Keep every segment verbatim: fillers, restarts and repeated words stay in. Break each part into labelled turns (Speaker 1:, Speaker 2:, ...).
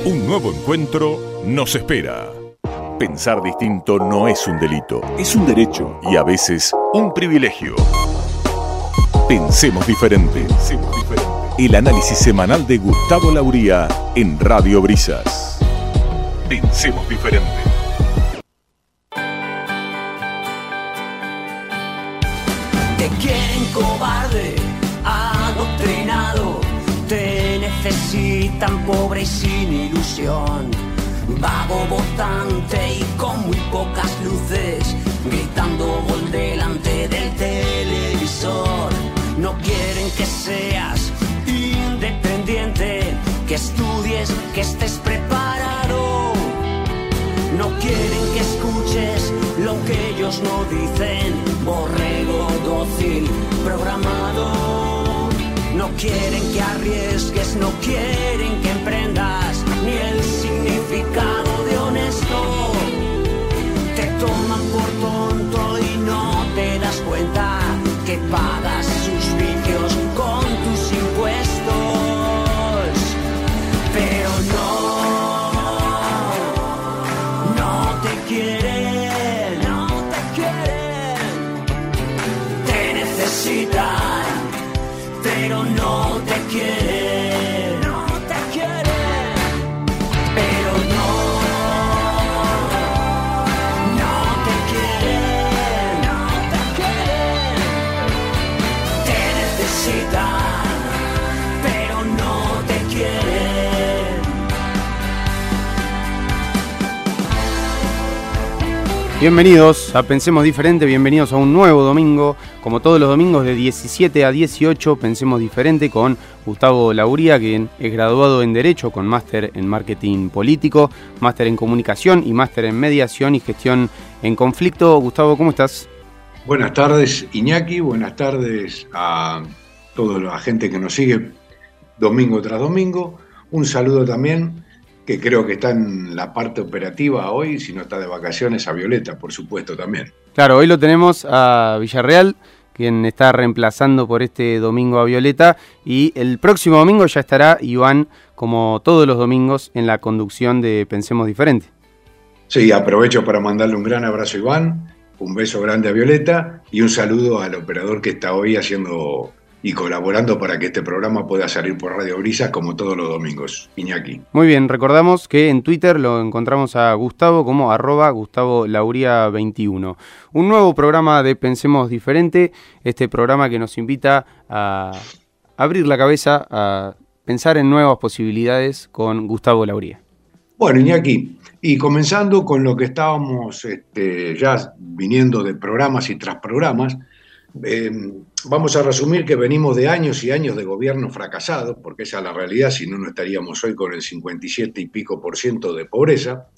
Speaker 1: Un nuevo encuentro nos espera. Pensar distinto no es un delito, es un derecho y a veces un privilegio. Pensemos diferente. Pensemos diferente. El análisis semanal de Gustavo Lauría en Radio Brisas. Pensemos diferente.
Speaker 2: Te quieren cobarde, adoctrinado. Te necesitan pobre y sin ilusión. Vago votante y con muy pocas luces, gritando gol delante del televisor. No quieren que seas independiente, que estudies, que estés preparado. No quieren que escuches lo que ellos no dicen, borrego dócil programado. No quieren que arriesgues, no quieren que emprendas, ni el significado de honesto. Te toman por tonto y no te das cuenta que pagas sus vicios con tus impuestos. Pero no, no te quieren, no te quieren. Te necesitan, pero no te quieren, no te quieren. Pero no, no te quieren, no te quieren. Te necesitan, pero no te quieren.
Speaker 3: Bienvenidos a Pensemos Diferente, bienvenidos a un nuevo domingo, como todos los domingos de diecisiete a dieciocho, Pensemos Diferente con Gustavo Lauría, quien es graduado en Derecho con máster en Marketing Político, máster en Comunicación y máster en Mediación y Gestión en Conflicto. Gustavo, ¿cómo estás?
Speaker 4: Buenas tardes, Iñaki, buenas tardes a toda la gente que nos sigue domingo tras domingo. Un saludo también, que creo que está en la parte operativa hoy, si no está de vacaciones, a Violeta, por supuesto, también.
Speaker 3: Claro, hoy lo tenemos a Villarreal, quien está reemplazando por este domingo a Violeta, y el próximo domingo ya estará Iván, como todos los domingos, en la conducción de Pensemos Diferente.
Speaker 4: Sí, aprovecho para mandarle un gran abrazo a Iván, un beso grande a Violeta y un saludo al operador que está hoy haciendo y colaborando para que este programa pueda salir por Radio Brisas como todos los domingos. Iñaki.
Speaker 3: Muy bien, recordamos que en Twitter lo encontramos a Gustavo como arroba Gustavo Lauría veintiuno. Un nuevo programa de Pensemos Diferente, este programa que nos invita a abrir la cabeza, a pensar en nuevas posibilidades con Gustavo Lauría.
Speaker 4: Bueno, Iñaki, y comenzando con lo que estábamos este, ya viniendo de programas y tras programas, eh, vamos a resumir que venimos de años y años de gobierno fracasado, porque esa es la realidad, si no, no estaríamos hoy con el cincuenta y siete y pico por ciento de pobreza,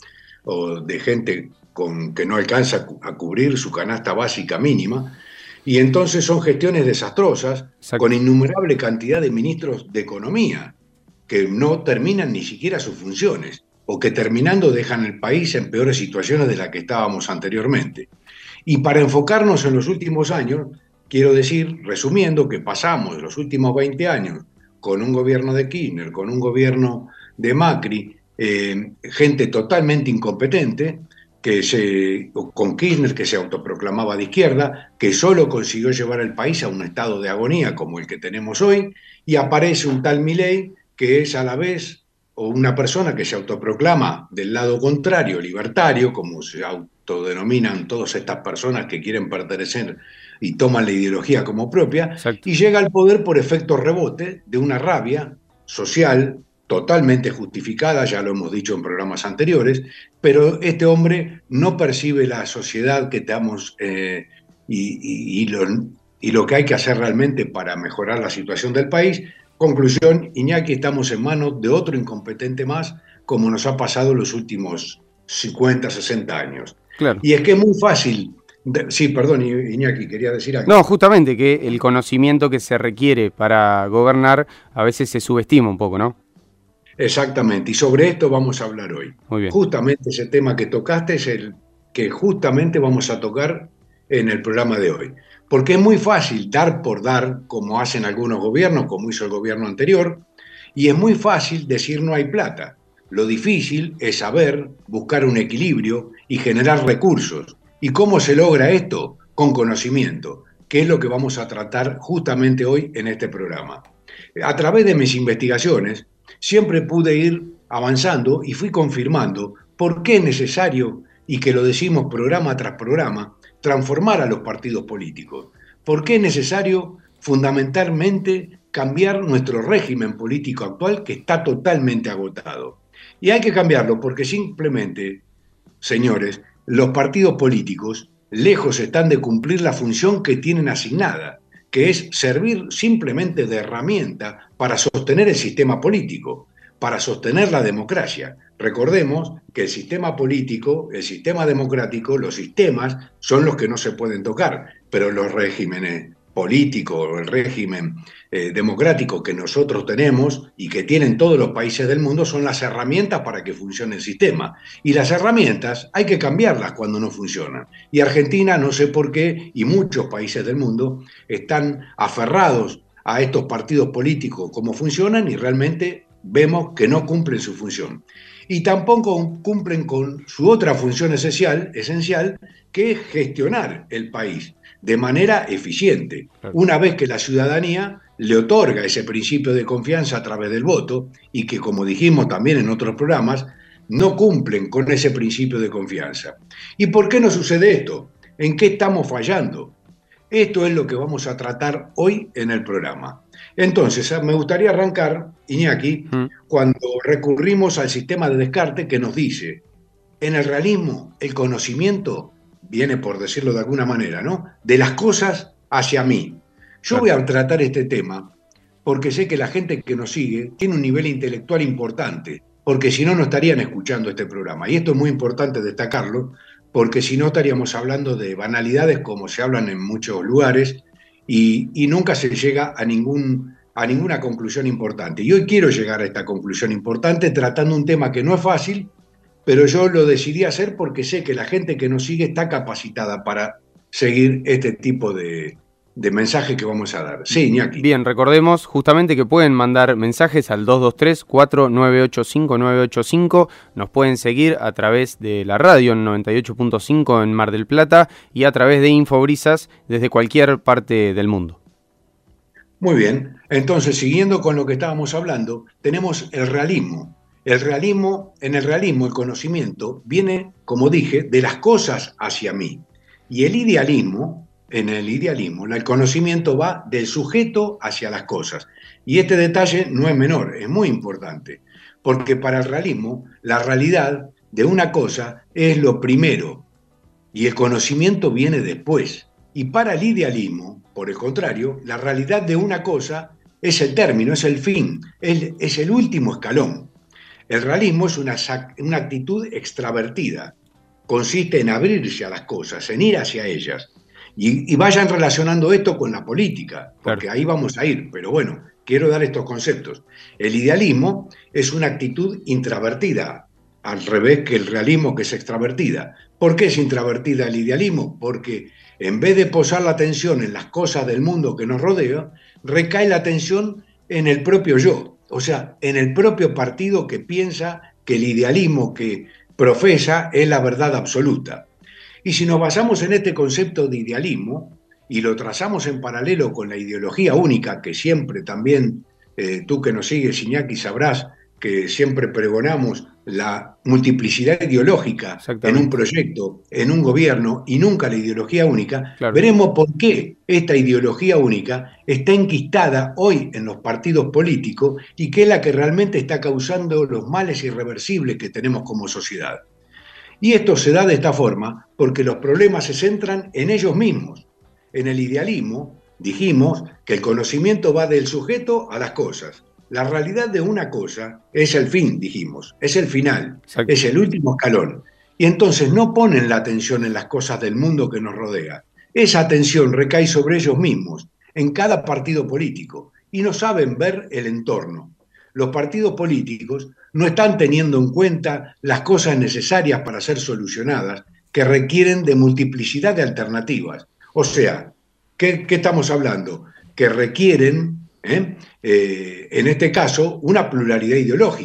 Speaker 4: o de gente con, que no alcanza a cubrir su canasta básica mínima, y entonces son gestiones desastrosas, Exacto. con innumerable cantidad de ministros de economía, que no terminan ni siquiera sus funciones, o que terminando dejan el país en peores situaciones de las que estábamos anteriormente. Y para enfocarnos en los últimos años, quiero decir, resumiendo, que pasamos los últimos veinte años con un gobierno de Kirchner, con un gobierno de Macri, eh, gente totalmente incompetente, que se, con Kirchner que se autoproclamaba de izquierda, que solo consiguió llevar el país a un estado de agonía como el que tenemos hoy, y aparece un tal Milei que es a la vez o una persona que se autoproclama del lado contrario, libertario, como se autodenominan todas estas personas que quieren pertenecer y toman la ideología como propia, Exacto. y llega al poder por efecto rebote de una rabia social totalmente justificada, ya lo hemos dicho en programas anteriores, pero este hombre no percibe la sociedad que estamos eh, y, y, y, lo, y lo que hay que hacer realmente para mejorar la situación del país. Conclusión, Iñaki, estamos en manos de otro incompetente más, como nos ha pasado en los últimos cincuenta, sesenta años.
Speaker 3: Claro.
Speaker 4: Y es que es muy fácil. Sí, perdón, Iñaki, quería decir algo.
Speaker 3: No, justamente que el conocimiento que se requiere para gobernar a veces se subestima un poco, ¿no?
Speaker 4: Exactamente, y sobre esto vamos a hablar hoy.
Speaker 3: Muy bien.
Speaker 4: Justamente ese tema que tocaste es el que justamente vamos a tocar en el programa de hoy. Porque es muy fácil dar por dar, como hacen algunos gobiernos, como hizo el gobierno anterior, y es muy fácil decir no hay plata. Lo difícil es saber buscar un equilibrio y generar recursos. ¿Y cómo se logra esto? Con conocimiento, que es lo que vamos a tratar justamente hoy en este programa. A través de mis investigaciones, siempre pude ir avanzando y fui confirmando por qué es necesario, y que lo decimos programa tras programa, transformar a los partidos políticos. ¿Por qué es necesario fundamentalmente cambiar nuestro régimen político actual, que está totalmente agotado? Y hay que cambiarlo porque simplemente, señores, los partidos políticos lejos están de cumplir la función que tienen asignada, que es servir simplemente de herramienta para sostener el sistema político, para sostener la democracia. Recordemos que el sistema político, el sistema democrático, los sistemas son los que no se pueden tocar, pero los regímenes políticos, el régimen eh, democrático que nosotros tenemos y que tienen todos los países del mundo son las herramientas para que funcione el sistema. Y las herramientas hay que cambiarlas cuando no funcionan. Y Argentina, no sé por qué, y muchos países del mundo están aferrados a estos partidos políticos como funcionan y realmente vemos que no cumplen su función. Y tampoco cumplen con su otra función esencial, esencial, que es gestionar el país de manera eficiente, una vez que la ciudadanía le otorga ese principio de confianza a través del voto y que, como dijimos también en otros programas, no cumplen con ese principio de confianza. ¿Y por qué no sucede esto? ¿En qué estamos fallando? Esto es lo que vamos a tratar hoy en el programa. Entonces, me gustaría arrancar, Iñaki, mm. cuando recurrimos al sistema de Descartes que nos dice, en el realismo, el conocimiento viene, por decirlo de alguna manera, ¿no?, de las cosas hacia mí. Yo voy a tratar este tema porque sé que la gente que nos sigue tiene un nivel intelectual importante, porque si no, no estarían escuchando este programa. Y esto es muy importante destacarlo, porque si no estaríamos hablando de banalidades como se hablan en muchos lugares y, y nunca se llega a, ningún, a ninguna conclusión importante. Y hoy quiero llegar a esta conclusión importante tratando un tema que no es fácil, pero yo lo decidí hacer porque sé que la gente que nos sigue está capacitada para seguir este tipo de, de mensaje que vamos a dar. Sí, Iñaki.
Speaker 3: Bien, recordemos justamente que pueden mandar mensajes al dos dos tres, cuatro nueve ocho cinco, nueve ocho cinco. Nos pueden seguir a través de la radio en noventa y ocho punto cinco en Mar del Plata y a través de Infobrisas desde cualquier parte del mundo.
Speaker 4: Muy bien, entonces siguiendo con lo que estábamos hablando, tenemos el realismo. El realismo, en el realismo el conocimiento viene, como dije, de las cosas hacia mí. Y el idealismo, en el idealismo, el conocimiento va del sujeto hacia las cosas. Y este detalle no es menor, es muy importante, porque para el realismo la realidad de una cosa es lo primero y el conocimiento viene después. Y para el idealismo, por el contrario, la realidad de una cosa es el término, es el fin, es, es el último escalón. El realismo es una, una actitud extravertida, consiste en abrirse a las cosas, en ir hacia ellas. Y, y vayan relacionando esto con la política, porque claro, ahí vamos a ir, pero bueno, quiero dar estos conceptos. El idealismo es una actitud intravertida, al revés que el realismo, que es extravertida. ¿Por qué es intravertida el idealismo? Porque en vez de posar la atención en las cosas del mundo que nos rodea, recae la atención en el propio yo. O sea, en el propio partido que piensa que el idealismo que profesa es la verdad absoluta. Y si nos basamos en este concepto de idealismo y lo trazamos en paralelo con la ideología única, que siempre también, eh, tú que nos sigues, Iñaki, sabrás que siempre pregonamos la multiplicidad ideológica en un proyecto, en un gobierno y nunca la ideología única, claro, veremos por qué esta ideología única está enquistada hoy en los partidos políticos y que es la que realmente está causando los males irreversibles que tenemos como sociedad. Y esto se da de esta forma porque los problemas se centran en ellos mismos. En el idealismo dijimos que el conocimiento va del sujeto a las cosas. La realidad de una cosa es el fin, dijimos, es el final, exacto, es el último escalón. Y entonces no ponen la atención en las cosas del mundo que nos rodea. Esa atención recae sobre ellos mismos, en cada partido político, y no saben ver el entorno. Los partidos políticos no están teniendo en cuenta las cosas necesarias para ser solucionadas, que requieren de multiplicidad de alternativas. O sea, ¿qué, qué estamos hablando? Que requieren... ¿Eh? Eh, en este caso, una pluralidad ideológica,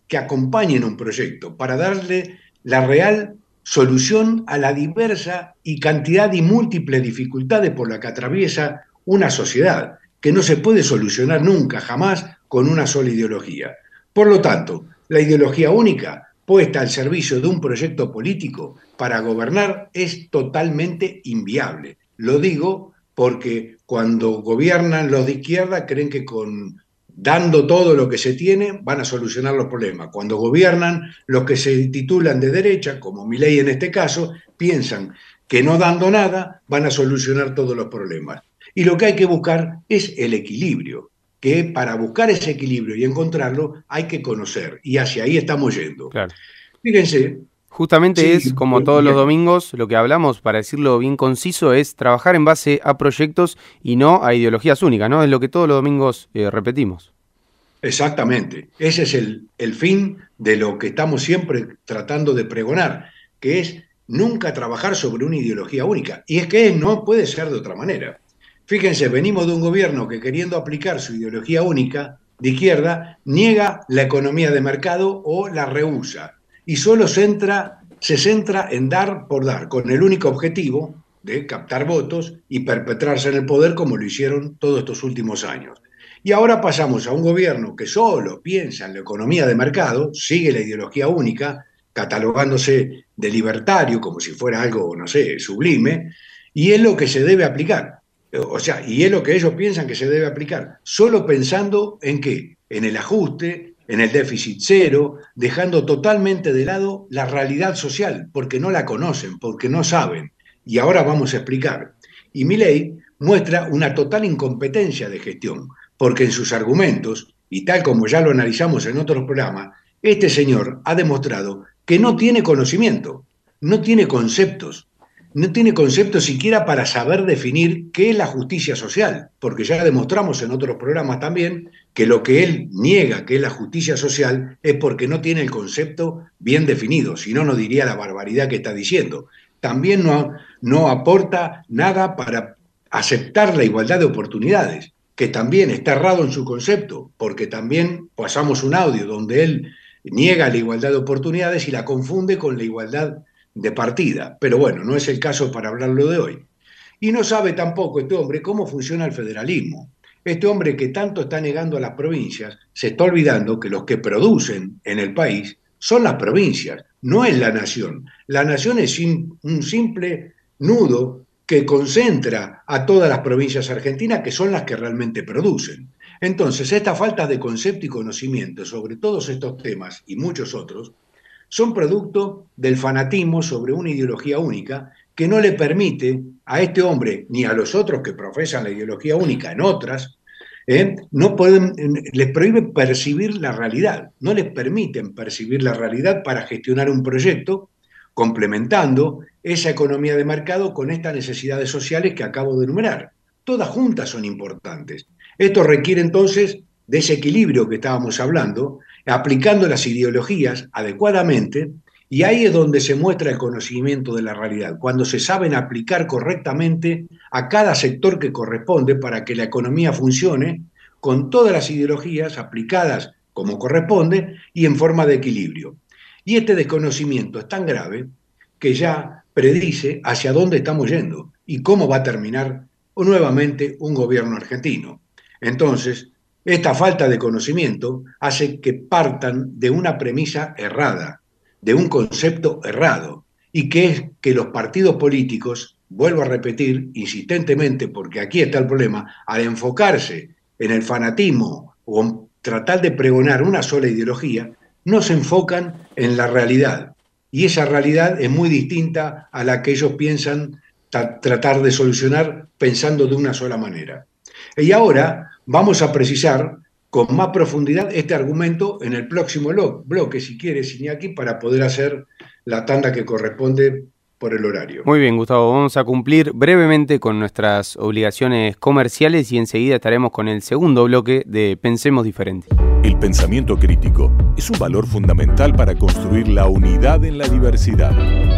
Speaker 4: que acompañen un proyecto para darle la real solución a la diversa y cantidad y múltiples dificultades por las que atraviesa una sociedad, que no se puede solucionar nunca, jamás, con una sola ideología. Por lo tanto, la ideología única puesta al servicio de un proyecto político para gobernar es totalmente inviable. Lo digo porque cuando gobiernan los de izquierda creen que con dando todo lo que se tiene van a solucionar los problemas. Cuando gobiernan los que se titulan de derecha, como Milei en este caso, piensan que no dando nada van a solucionar todos los problemas. Y lo que hay que buscar es el equilibrio, que para buscar ese equilibrio y encontrarlo hay que conocer, y hacia ahí estamos yendo.
Speaker 3: Claro.
Speaker 4: Fíjense.
Speaker 3: Justamente sí, es, como todos
Speaker 4: bien.
Speaker 3: los domingos, lo que hablamos, para decirlo bien conciso, es trabajar en base a proyectos y no a ideologías únicas, ¿no? Es lo que todos los domingos eh, repetimos.
Speaker 4: Exactamente. Ese es el, el fin de lo que estamos siempre tratando de pregonar, que es nunca trabajar sobre una ideología única. Y es que no puede ser de otra manera. Fíjense, venimos de un gobierno que, queriendo aplicar su ideología única de izquierda, niega la economía de mercado o la rehúsa. Y solo centra, se centra en dar por dar, con el único objetivo de captar votos y perpetrarse en el poder como lo hicieron todos estos últimos años. Y ahora pasamos a un gobierno que solo piensa en la economía de mercado, sigue la ideología única, catalogándose de libertario como si fuera algo, no sé, sublime, y es lo que se debe aplicar. O sea, y es lo que ellos piensan que se debe aplicar, solo pensando en qué, en el ajuste, en el déficit cero, dejando totalmente de lado la realidad social, porque no la conocen, porque no saben. Y ahora vamos a explicar. Y Milei muestra una total incompetencia de gestión, porque en sus argumentos, y tal como ya lo analizamos en otros programas, este señor ha demostrado que no tiene conocimiento, no tiene conceptos, no tiene conceptos siquiera para saber definir qué es la justicia social, porque ya demostramos en otros programas también que lo que él niega que es la justicia social es porque no tiene el concepto bien definido, si no, no diría la barbaridad que está diciendo. También no, no aporta nada para aceptar la igualdad de oportunidades, que también está errado en su concepto, porque también pasamos un audio donde él niega la igualdad de oportunidades y la confunde con la igualdad de partida. Pero bueno, no es el caso para hablarlo de hoy. Y no sabe tampoco este hombre cómo funciona el federalismo. Este hombre que tanto está negando a las provincias, se está olvidando que los que producen en el país son las provincias, no es la nación. La nación es un simple nudo que concentra a todas las provincias argentinas, que son las que realmente producen. Entonces, esta falta de concepto y conocimiento sobre todos estos temas y muchos otros son producto del fanatismo sobre una ideología única que no le permite a este hombre ni a los otros que profesan la ideología única en otras, eh, no pueden, les prohíbe percibir la realidad, no les permiten percibir la realidad para gestionar un proyecto complementando esa economía de mercado con estas necesidades sociales que acabo de enumerar. Todas juntas son importantes. Esto requiere entonces de ese equilibrio que estábamos hablando, aplicando las ideologías adecuadamente, y ahí es donde se muestra el conocimiento de la realidad, cuando se saben aplicar correctamente a cada sector que corresponde para que la economía funcione con todas las ideologías aplicadas como corresponde y en forma de equilibrio. Y este desconocimiento es tan grave que ya predice hacia dónde estamos yendo y cómo va a terminar nuevamente un gobierno argentino. Entonces, esta falta de conocimiento hace que partan de una premisa errada, de un concepto errado, y que es que los partidos políticos, vuelvo a repetir insistentemente porque aquí está el problema, al enfocarse en el fanatismo o en tratar de pregonar una sola ideología, no se enfocan en la realidad. Y esa realidad es muy distinta a la que ellos piensan tra- tratar de solucionar pensando de una sola manera. Y ahora vamos a precisar con más profundidad este argumento en el próximo bloque, si quieres, Iñaki, para poder hacer la tanda que corresponde por el horario.
Speaker 3: Muy bien, Gustavo, vamos a cumplir brevemente con nuestras obligaciones comerciales y enseguida estaremos con el segundo bloque de Pensemos Diferente.
Speaker 1: El pensamiento crítico es un valor fundamental para construir la unidad en la diversidad.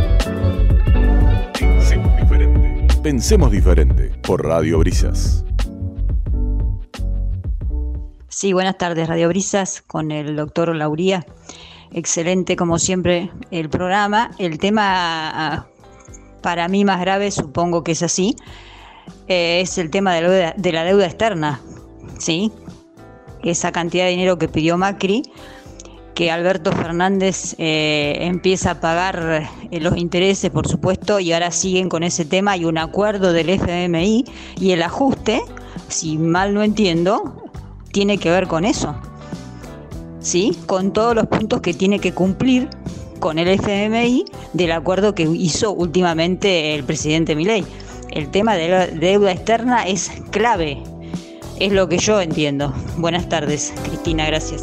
Speaker 1: Pensemos Diferente. Pensemos Diferente por Radio Brisas.
Speaker 5: Sí, buenas tardes, Radio Brisas, con el doctor Lauría. Excelente, como siempre, el programa. El tema, para mí más grave, supongo que es así, eh, es el tema de la, deuda, de la deuda externa, ¿sí? Esa cantidad de dinero que pidió Macri, que Alberto Fernández eh, empieza a pagar eh, los intereses, por supuesto, y ahora siguen con ese tema. Hay un acuerdo del F M I y el ajuste, si mal no entiendo, tiene que ver con eso, ¿sí? Con todos los puntos que tiene que cumplir con el F M I del acuerdo que hizo últimamente el presidente Milei. El tema de la deuda externa es clave, es lo que yo entiendo. Buenas tardes, Cristina, gracias.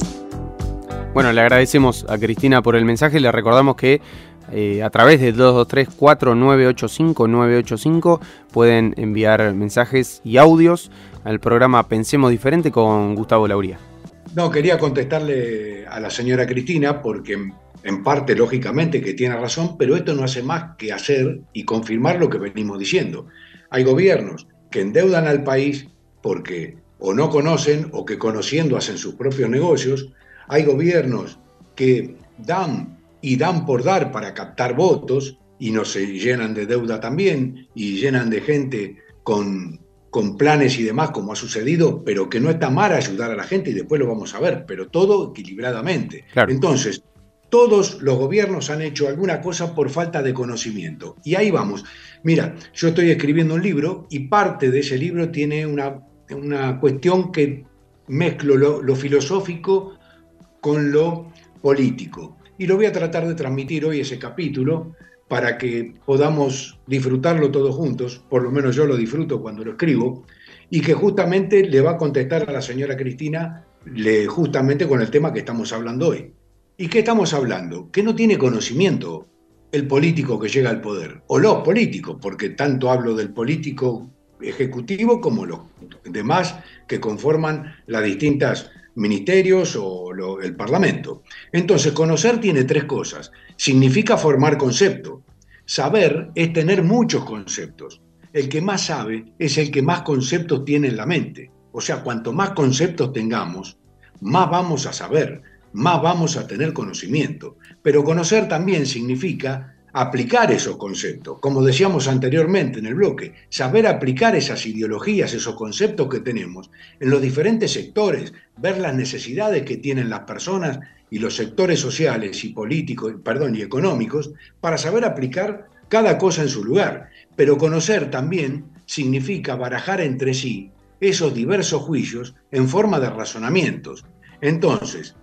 Speaker 3: Bueno, le agradecemos a Cristina por el mensaje. Le recordamos que eh, a través de dos dos tres, cuatro nueve ocho cinco, nueve ocho cinco pueden enviar mensajes y audios al programa Pensemos Diferente con Gustavo Lauría.
Speaker 4: No, quería contestarle a la señora Cristina porque en parte, lógicamente, que tiene razón, pero esto no hace más que hacer y confirmar lo que venimos diciendo. Hay gobiernos que endeudan al país porque o no conocen o que conociendo hacen sus propios negocios. Hay gobiernos que dan y dan por dar para captar votos y no se llenan de deuda también y llenan de gente con, con planes y demás, como ha sucedido, pero que no está mal ayudar a la gente y después lo vamos a ver, pero todo equilibradamente. Claro. Entonces, todos los gobiernos han hecho alguna cosa por falta de conocimiento. Y ahí vamos. Mira, yo estoy escribiendo un libro y parte de ese libro tiene una, una cuestión que mezclo lo, lo filosófico con lo político. Y lo voy a tratar de transmitir hoy ese capítulo para que podamos disfrutarlo todos juntos, por lo menos yo lo disfruto cuando lo escribo, y que justamente le va a contestar a la señora Cristina le, justamente con el tema que estamos hablando hoy. ¿Y qué estamos hablando? Que no tiene conocimiento el político que llega al poder, o los políticos, porque tanto hablo del político ejecutivo como los demás que conforman las distintas ministerios o lo, el Parlamento. Entonces, conocer tiene tres cosas. Significa formar concepto. Saber es tener muchos conceptos. El que más sabe es el que más conceptos tiene en la mente. O sea, cuanto más conceptos tengamos, más vamos a saber, más vamos a tener conocimiento. Pero conocer también significa aplicar esos conceptos. Como decíamos anteriormente en el bloque, saber aplicar esas ideologías, esos conceptos que tenemos en los diferentes sectores, ver las necesidades que tienen las personas y los sectores sociales y políticos, perdón, y económicos, para saber aplicar cada cosa en su lugar. Pero conocer también significa barajar entre sí esos diversos juicios en forma de razonamientos. Entonces,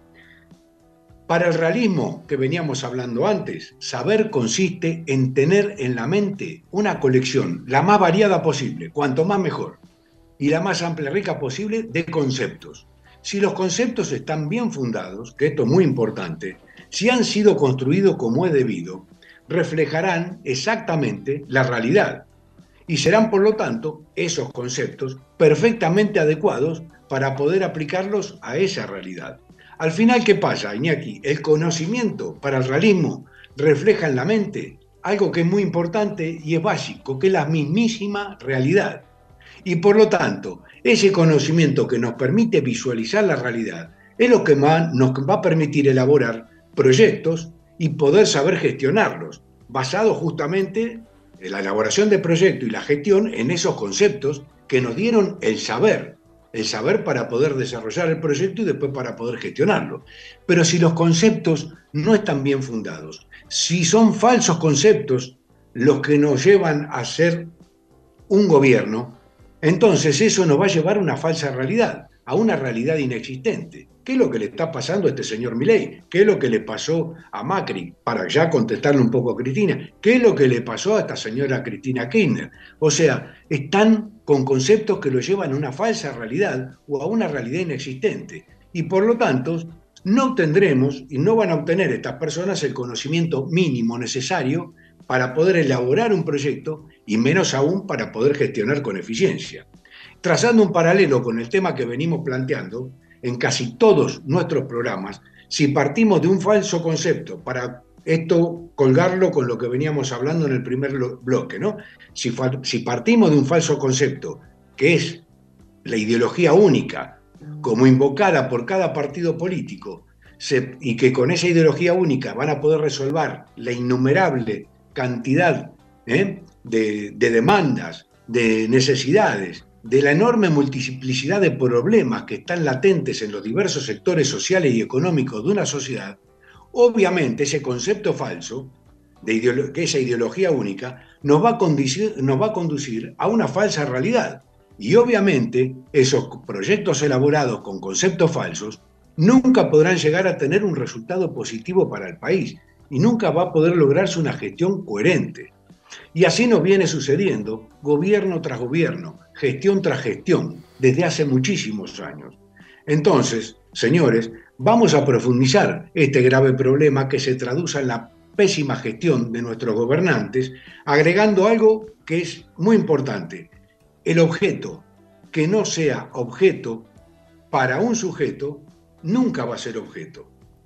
Speaker 4: para el realismo que veníamos hablando antes, saber consiste en tener en la mente una colección la más variada posible, cuanto más mejor, y la más amplia y rica posible de conceptos. Si los conceptos están bien fundados, que esto es muy importante, si han sido construidos como es debido, reflejarán exactamente la realidad y serán, por lo tanto, esos conceptos perfectamente adecuados para poder aplicarlos a esa realidad. Al final, ¿qué pasa, Iñaki? El conocimiento para el realismo refleja en la mente algo que es muy importante y es básico, que es la mismísima realidad. Y por lo tanto, ese conocimiento que nos permite visualizar la realidad es lo que más nos va a permitir elaborar proyectos y poder saber gestionarlos, basado justamente en la elaboración de proyectos y la gestión en esos conceptos que nos dieron el saber. El saber para poder desarrollar el proyecto y después para poder gestionarlo. Pero si los conceptos no están bien fundados, si son falsos conceptos los que nos llevan a ser un gobierno, entonces eso nos va a llevar a una falsa realidad, a una realidad inexistente. ¿Qué es lo que le está pasando a este señor Milei? ¿Qué es lo que le pasó a Macri? Para ya contestarle un poco a Cristina, ¿qué es lo que le pasó a esta señora Cristina Kirchner? O sea, están con conceptos que lo llevan a una falsa realidad o a una realidad inexistente. Y por lo tanto, no obtendremos y no van a obtener estas personas el conocimiento mínimo necesario para poder elaborar un proyecto y menos aún para poder gestionar con eficiencia. Trazando un paralelo con el tema que venimos planteando, en casi todos nuestros programas, si partimos de un falso concepto, para esto colgarlo con lo que veníamos hablando en el primer bloque, ¿no? Si, si partimos de un falso concepto, que es la ideología única como invocada por cada partido político, se, y que con esa ideología única van a poder resolver la innumerable cantidad ¿eh? de, de demandas, de necesidades, de la enorme multiplicidad de problemas que están latentes en los diversos sectores sociales y económicos de una sociedad, obviamente ese concepto falso, de ideolo- que esa ideología única, nos va, a conducir, nos va a conducir a una falsa realidad. Y obviamente esos proyectos elaborados con conceptos falsos nunca podrán llegar a tener un resultado positivo para el país y nunca va a poder lograrse una gestión coherente. Y así nos viene sucediendo gobierno tras gobierno, gestión tras gestión, desde hace muchísimos años. Entonces, señores, vamos a profundizar este grave problema que se traduce en la pésima gestión de nuestros gobernantes, agregando algo que es muy importante. El objeto que no sea objeto para un sujeto nunca va a ser objeto.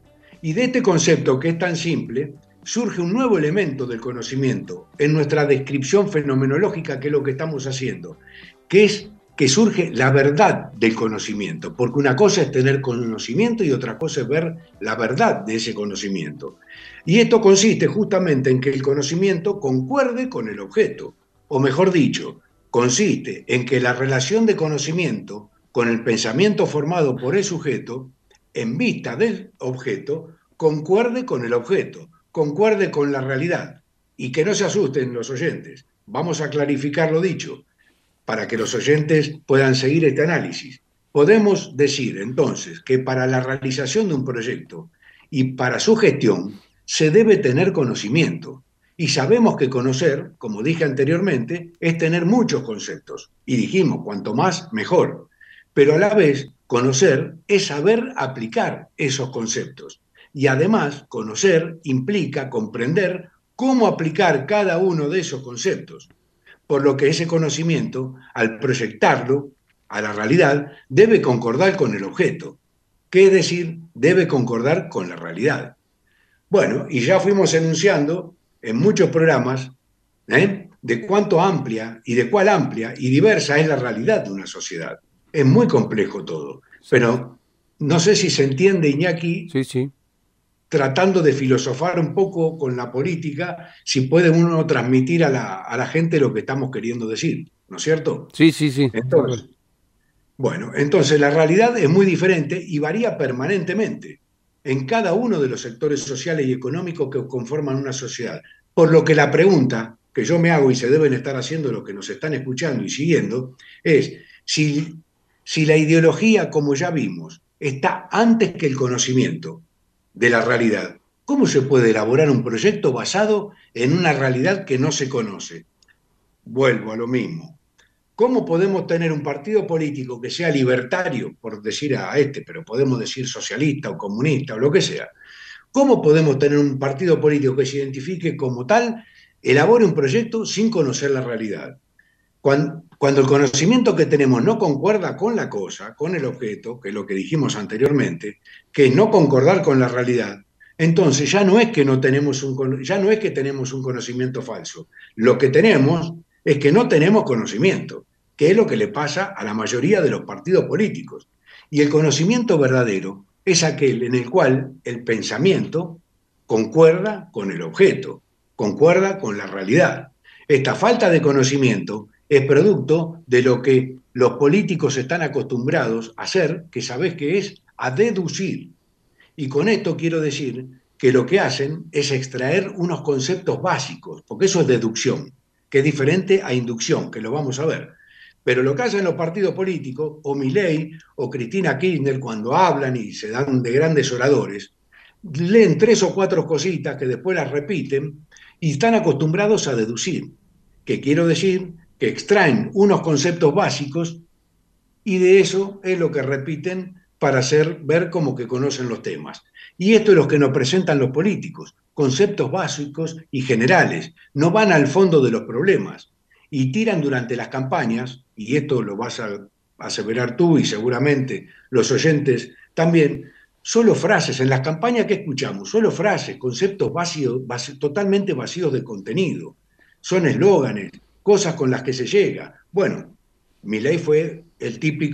Speaker 4: Y de este concepto, que es tan simple, surge un nuevo elemento del conocimiento en nuestra descripción fenomenológica, que es lo que estamos haciendo, que es que surge la verdad del conocimiento, porque una cosa es tener conocimiento y otra cosa es ver la verdad de ese conocimiento. Y esto consiste justamente en que el conocimiento concuerde con el objeto, o mejor dicho, consiste en que la relación de conocimiento con el pensamiento formado por el sujeto, en vista del objeto, concuerde con el objeto, concuerde con la realidad. Y que no se asusten los oyentes, vamos a clarificar lo dicho, para que los oyentes puedan seguir este análisis. Podemos decir entonces que para la realización de un proyecto y para su gestión se debe tener conocimiento. Y sabemos que conocer, como dije anteriormente, es tener muchos conceptos. Y dijimos, cuanto más, mejor. Pero a la vez, conocer es saber aplicar esos conceptos. Y además, conocer implica comprender cómo aplicar cada uno de esos conceptos. Por lo que ese conocimiento, al proyectarlo a la realidad, debe concordar con el objeto, que es decir, debe concordar con la realidad. Bueno, y ya fuimos enunciando en muchos programas ¿eh? de cuánto amplia y de cuál amplia y diversa es la realidad de una sociedad. Es muy complejo todo, pero no sé si se entiende, Iñaki,
Speaker 3: sí, sí.
Speaker 4: tratando de filosofar un poco con la política, si puede uno transmitir a la, a la gente lo que estamos queriendo decir, ¿no es cierto?
Speaker 3: Sí, sí, sí.
Speaker 4: Entonces, bueno, entonces la realidad es muy diferente y varía permanentemente en cada uno de los sectores sociales y económicos que conforman una sociedad. Por lo que la pregunta que yo me hago, y se deben estar haciendo los que nos están escuchando y siguiendo, es si, si la ideología, como ya vimos, está antes que el conocimiento de la realidad, ¿cómo se puede elaborar un proyecto basado en una realidad que no se conoce? Vuelvo a lo mismo. ¿Cómo podemos tener un partido político que sea libertario, por decir a este, pero podemos decir socialista o comunista o lo que sea? ¿Cómo podemos tener un partido político que se identifique como tal, elabore un proyecto sin conocer la realidad? Cuando, cuando el conocimiento que tenemos no concuerda con la cosa, con el objeto, que es lo que dijimos anteriormente, que es no concordar con la realidad, entonces ya no es que no tenemos un, ya no es que tenemos un conocimiento falso. Lo que tenemos es que no tenemos conocimiento, que es lo que le pasa a la mayoría de los partidos políticos. Y el conocimiento verdadero es aquel en el cual el pensamiento concuerda con el objeto, concuerda con la realidad. Esta falta de conocimiento es producto de lo que los políticos están acostumbrados a hacer, que sabés que es a deducir. Y con esto quiero decir que lo que hacen es extraer unos conceptos básicos, porque eso es deducción, que es diferente a inducción, que lo vamos a ver. Pero lo que hacen los partidos políticos, o Milei o Cristina Kirchner, cuando hablan y se dan de grandes oradores, leen tres o cuatro cositas que después las repiten y están acostumbrados a deducir. Que quiero decir que extraen unos conceptos básicos y de eso es lo que repiten para hacer ver como que conocen los temas. Y esto es lo que nos presentan los políticos, conceptos básicos y generales, no van al fondo de los problemas y tiran durante las campañas, y esto lo vas a aseverar tú y seguramente los oyentes también, solo frases, en las campañas que escuchamos, solo frases, conceptos vacíos, vacíos, totalmente vacíos de contenido, son eslóganes, cosas con las que se llega. Bueno, Milei fue el típico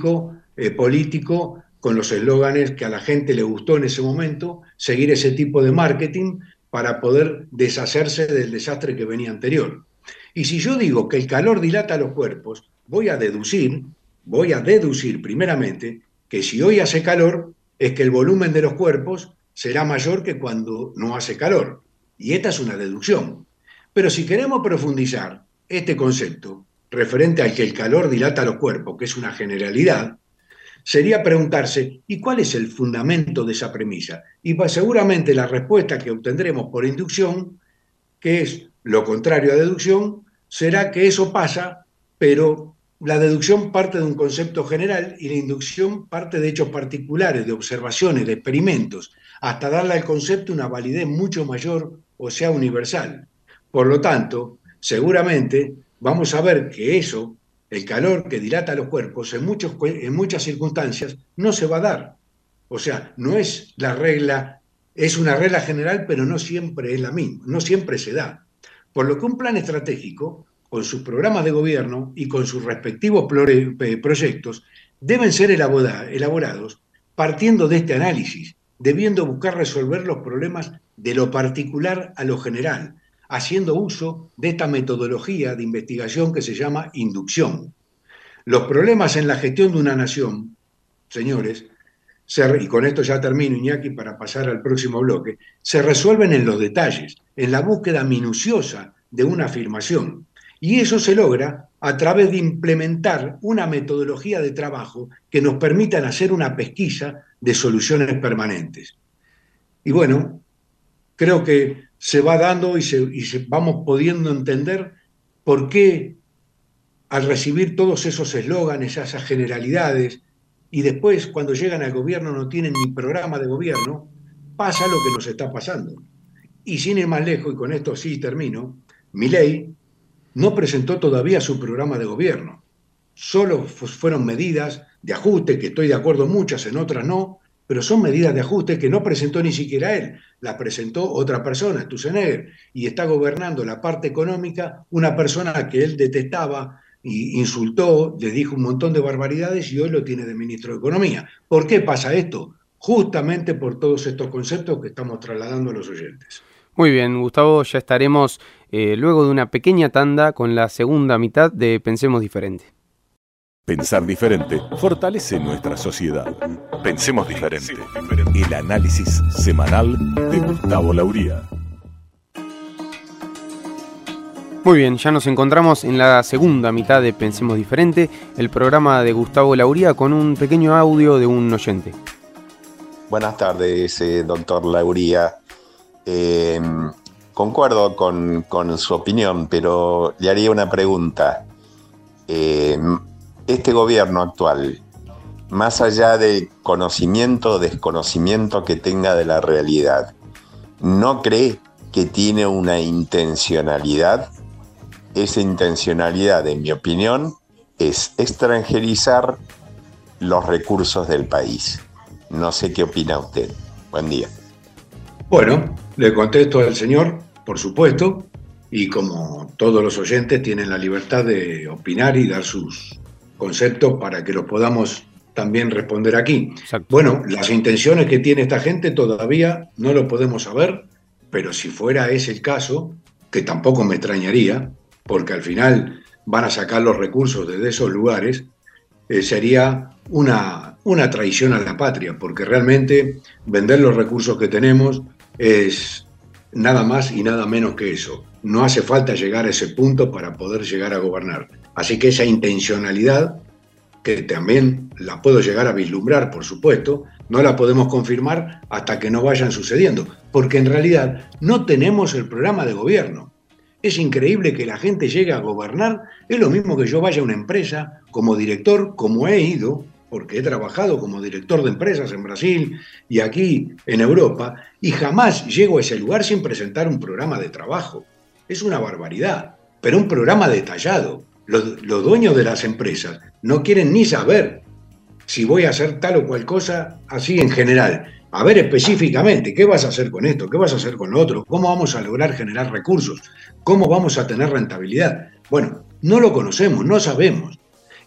Speaker 4: eh, político con los eslóganes que a la gente le gustó en ese momento, seguir ese tipo de marketing para poder deshacerse del desastre que venía anterior. Y si yo digo que el calor dilata los cuerpos, voy a deducir, voy a deducir primeramente que si hoy hace calor es que el volumen de los cuerpos será mayor que cuando no hace calor. Y esta es una deducción. Pero si queremos profundizar este concepto referente al que el calor dilata los cuerpos, que es una generalidad, sería preguntarse, ¿y cuál es el fundamento de esa premisa? Y pues seguramente la respuesta que obtendremos por inducción, que es lo contrario a deducción, será que eso pasa, pero la deducción parte de un concepto general y la inducción parte de hechos particulares, de observaciones, de experimentos, hasta darle al concepto una validez mucho mayor, o sea, universal. Por lo tanto, seguramente vamos a ver que eso, el calor que dilata los cuerpos, en, muchos, en muchas circunstancias no se va a dar. O sea, no es la regla, es una regla general, pero no siempre es la misma, no siempre se da. Por lo que un plan estratégico, con sus programas de gobierno y con sus respectivos proyectos, deben ser elaborados partiendo de este análisis, debiendo buscar resolver los problemas de lo particular a lo general, haciendo uso de esta metodología de investigación que se llama inducción. Los problemas en la gestión de una nación, señores, se, y con esto ya termino, Iñaki, para pasar al próximo bloque, se resuelven en los detalles, en la búsqueda minuciosa de una afirmación. Y eso se logra a través de implementar una metodología de trabajo que nos permitan hacer una pesquisa de soluciones permanentes. Y bueno, creo que se va dando y, se, y se, vamos pudiendo entender por qué al recibir todos esos eslóganes, esas generalidades, y después cuando llegan al gobierno no tienen ni programa de gobierno, pasa lo que nos está pasando. Y sin ir más lejos, y con esto sí termino, Milei no presentó todavía su programa de gobierno. Solo fueron medidas de ajuste, que estoy de acuerdo muchas, en otras no, pero son medidas de ajuste que no presentó ni siquiera él, las presentó otra persona, Sturzenegger, y está gobernando la parte económica una persona que él detestaba, y insultó, le dijo un montón de barbaridades y hoy lo tiene de ministro de Economía. ¿Por qué pasa esto? Justamente por todos estos conceptos que estamos trasladando a los oyentes.
Speaker 3: Muy bien, Gustavo, ya estaremos eh, luego de una pequeña tanda con la segunda mitad de Pensemos Diferente.
Speaker 1: Pensar diferente fortalece nuestra sociedad. Pensemos diferente. El análisis semanal de Gustavo Lauría.
Speaker 3: Muy bien, ya nos encontramos en la segunda mitad de Pensemos Diferente, el programa de Gustavo Lauría con un pequeño audio de un oyente.
Speaker 6: Buenas tardes, eh, doctor Lauría. Eh, concuerdo con, con su opinión, pero le haría una pregunta. Eh, Este gobierno actual, más allá del conocimiento o desconocimiento que tenga de la realidad, ¿no cree que tiene una intencionalidad? Esa intencionalidad, en mi opinión, es extranjerizar los recursos del país. No sé qué opina usted. Buen día.
Speaker 4: Bueno, le contesto al señor, por supuesto, y como todos los oyentes tienen la libertad de opinar y dar sus conceptos para que los podamos también responder aquí. Exacto. Bueno, las intenciones que tiene esta gente todavía no lo podemos saber, pero si fuera ese el caso, que tampoco me extrañaría, porque al final van a sacar los recursos desde esos lugares, eh, sería una, una traición a la patria, porque realmente vender los recursos que tenemos es nada más y nada menos que eso. No hace falta llegar a ese punto para poder llegar a gobernar. Así que esa intencionalidad, que también la puedo llegar a vislumbrar, por supuesto, no la podemos confirmar hasta que no vayan sucediendo, porque en realidad no tenemos el programa de gobierno. Es increíble que la gente llegue a gobernar, es lo mismo que yo vaya a una empresa como director, como he ido, porque he trabajado como director de empresas en Brasil y aquí en Europa, y jamás llego a ese lugar sin presentar un programa de trabajo. Es una barbaridad, pero un programa detallado. Los, los dueños de las empresas no quieren ni saber si voy a hacer tal o cual cosa así en general. A ver específicamente, ¿qué vas a hacer con esto? ¿Qué vas a hacer con lo otro? ¿Cómo vamos a lograr generar recursos? ¿Cómo vamos a tener rentabilidad? Bueno, no lo conocemos, no sabemos.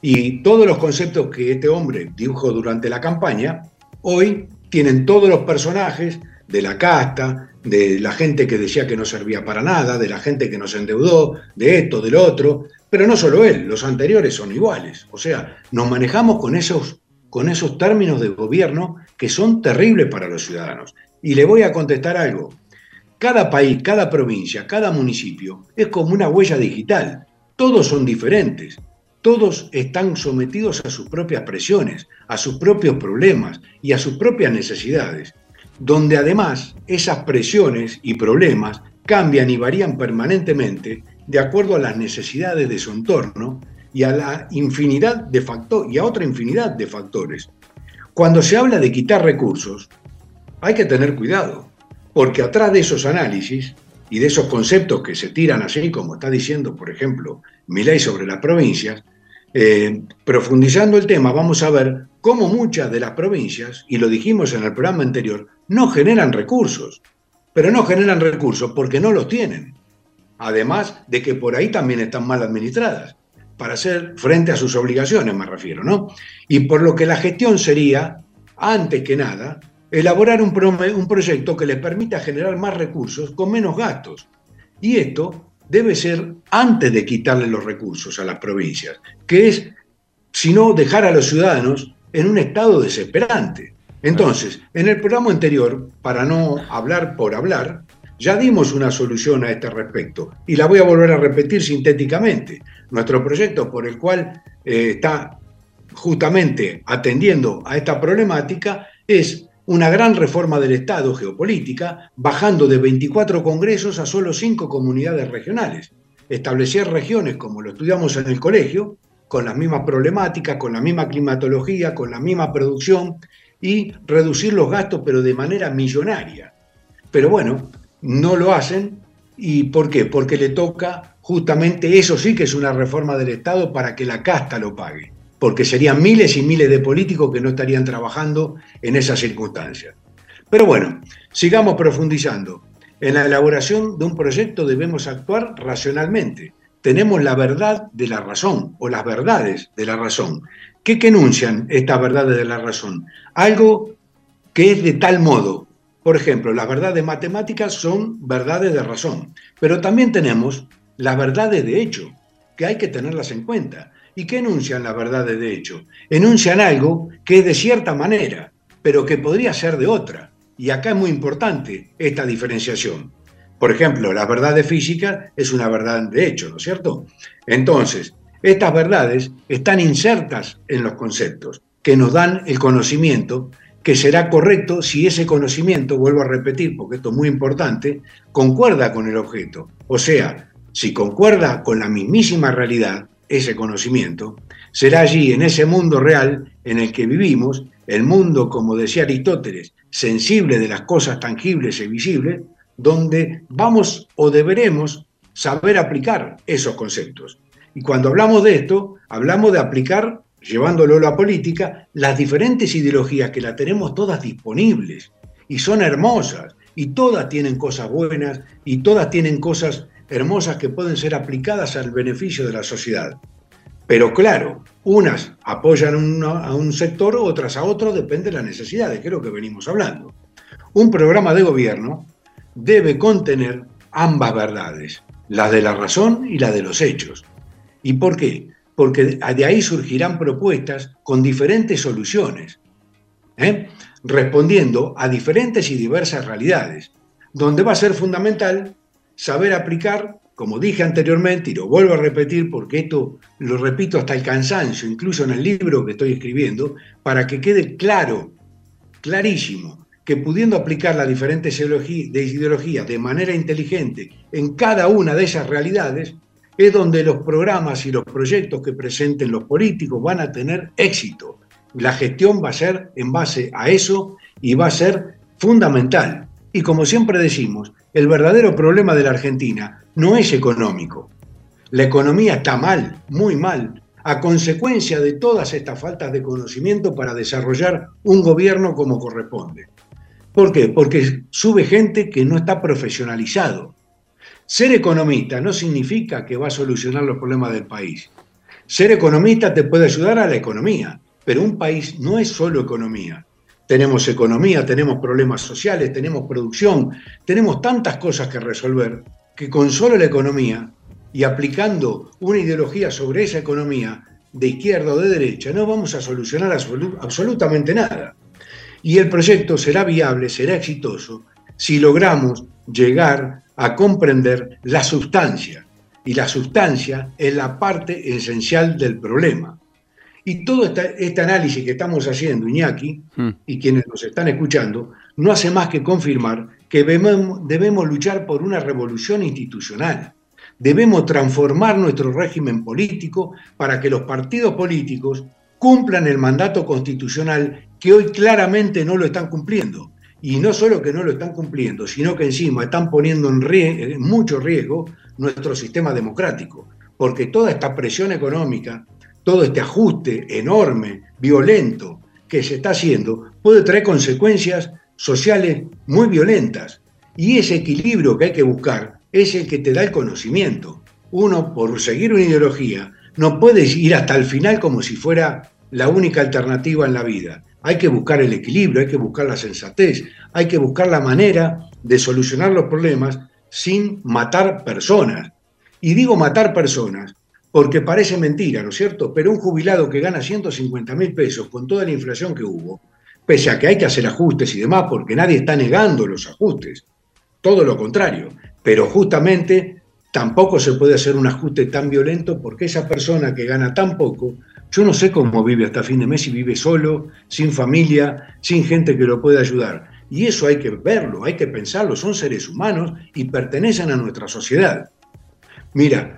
Speaker 4: Y todos los conceptos que este hombre dibujó durante la campaña, hoy tienen todos los personajes de la casta, de la gente que decía que no servía para nada, de la gente que nos endeudó, de esto, de lo otro, pero no solo él, los anteriores son iguales. O sea, nos manejamos con esos, con esos términos de gobierno que son terribles para los ciudadanos. Y le voy a contestar algo. Cada país, cada provincia, cada municipio es como una huella digital. Todos son diferentes. Todos están sometidos a sus propias presiones, a sus propios problemas y a sus propias necesidades, donde además esas presiones y problemas cambian y varían permanentemente de acuerdo a las necesidades de su entorno y a la infinidad de factores y a otra infinidad de factores. Cuando se habla de quitar recursos, hay que tener cuidado, porque atrás de esos análisis y de esos conceptos que se tiran así, como está diciendo, por ejemplo, Milei sobre las provincias, eh, profundizando el tema, vamos a ver cómo muchas de las provincias, y lo dijimos en el programa anterior, no generan recursos, pero no generan recursos porque no los tienen. Además de que por ahí también están mal administradas, para hacer frente a sus obligaciones, me refiero, ¿no? Y por lo que la gestión sería, antes que nada, elaborar un, pro, un proyecto que les permita generar más recursos con menos gastos. Y esto debe ser antes de quitarle los recursos a las provincias, que es, si no, dejar a los ciudadanos en un estado desesperante. Entonces, en el programa anterior, para no hablar por hablar, ya dimos una solución a este respecto y la voy a volver a repetir sintéticamente. Nuestro proyecto por el cual eh, está justamente atendiendo a esta problemática es una gran reforma del Estado geopolítica, bajando de veinticuatro congresos a solo cinco comunidades regionales. Establecer regiones, como lo estudiamos en el colegio, con las mismas problemáticas, con la misma climatología, con la misma producción, y reducir los gastos, pero de manera millonaria. Pero bueno, no lo hacen. ¿Y por qué? Porque le toca justamente, eso sí que es una reforma del Estado para que la casta lo pague, porque serían miles y miles de políticos que no estarían trabajando en esas circunstancias. Pero bueno, sigamos profundizando. En la elaboración de un proyecto debemos actuar racionalmente. Tenemos la verdad de la razón, o las verdades de la razón. ¿Qué, qué enuncian estas verdades de la razón? Algo que es de tal modo. Por ejemplo, las verdades matemáticas son verdades de razón, pero también tenemos las verdades de hecho, que hay que tenerlas en cuenta. ¿Y qué enuncian las verdades de hecho? Enuncian algo que es de cierta manera, pero que podría ser de otra. Y acá es muy importante esta diferenciación. Por ejemplo, la verdad de física es una verdad de hecho, ¿no es cierto? Entonces, estas verdades están insertas en los conceptos que nos dan el conocimiento, que será correcto si ese conocimiento, vuelvo a repetir porque esto es muy importante, concuerda con el objeto. O sea, si concuerda con la mismísima realidad, ese conocimiento, será allí, en ese mundo real en el que vivimos, el mundo, como decía Aristóteles, sensible de las cosas tangibles y visibles, donde vamos o deberemos saber aplicar esos conceptos. Y cuando hablamos de esto, hablamos de aplicar, llevándolo a la política, las diferentes ideologías que las tenemos todas disponibles y son hermosas y todas tienen cosas buenas y todas tienen cosas hermosas que pueden ser aplicadas al beneficio de la sociedad. Pero claro, unas apoyan una, a un sector, otras a otro, depende de las necesidades, que es lo que venimos hablando. Un programa de gobierno debe contener ambas verdades, las de la razón y la de los hechos. ¿Y por qué? Porque de ahí surgirán propuestas con diferentes soluciones, ¿eh? respondiendo a diferentes y diversas realidades, donde va a ser fundamental saber aplicar, como dije anteriormente, y lo vuelvo a repetir porque esto lo repito hasta el cansancio, incluso en el libro que estoy escribiendo, para que quede claro, clarísimo, que pudiendo aplicar las diferentes ideologías de manera inteligente en cada una de esas realidades, es donde los programas y los proyectos que presenten los políticos van a tener éxito. La gestión va a ser en base a eso y va a ser fundamental. Y como siempre decimos, el verdadero problema de la Argentina no es económico. La economía está mal, muy mal, a consecuencia de todas estas faltas de conocimiento para desarrollar un gobierno como corresponde. ¿Por qué? Porque sube gente que no está profesionalizado. Ser economista no significa que va a solucionar los problemas del país. Ser economista te puede ayudar a la economía, pero un país no es solo economía. Tenemos economía, tenemos problemas sociales, tenemos producción, tenemos tantas cosas que resolver que con solo la economía y aplicando una ideología sobre esa economía, de izquierda o de derecha, no vamos a solucionar absolut- absolutamente nada. Y el proyecto será viable, será exitoso, si logramos llegar a comprender la sustancia. Y la sustancia es la parte esencial del problema. Y todo este, este análisis que estamos haciendo, Iñaki, mm. y quienes nos están escuchando, no hace más que confirmar que debemos, debemos luchar por una revolución institucional. Debemos transformar nuestro régimen político para que los partidos políticos cumplan el mandato constitucional que hoy claramente no lo están cumpliendo. Y no solo que no lo están cumpliendo, sino que encima están poniendo en, rie- en mucho riesgo nuestro sistema democrático. Porque toda esta presión económica, todo este ajuste enorme, violento que se está haciendo, puede traer consecuencias sociales muy violentas. Y ese equilibrio que hay que buscar es el que te da el conocimiento. Uno, por seguir una ideología, no puede ir hasta el final como si fuera la única alternativa en la vida. Hay que buscar el equilibrio, hay que buscar la sensatez, hay que buscar la manera de solucionar los problemas sin matar personas. Y digo matar personas porque parece mentira, ¿no es cierto? Pero un jubilado que gana ciento cincuenta mil pesos con toda la inflación que hubo, pese a que hay que hacer ajustes y demás, porque nadie está negando los ajustes, todo lo contrario, pero justamente tampoco se puede hacer un ajuste tan violento porque esa persona que gana tan poco, yo no sé cómo vive hasta fin de mes, si vive solo, sin familia, sin gente que lo pueda ayudar. Y eso hay que verlo, hay que pensarlo, son seres humanos y pertenecen a nuestra sociedad. Mira,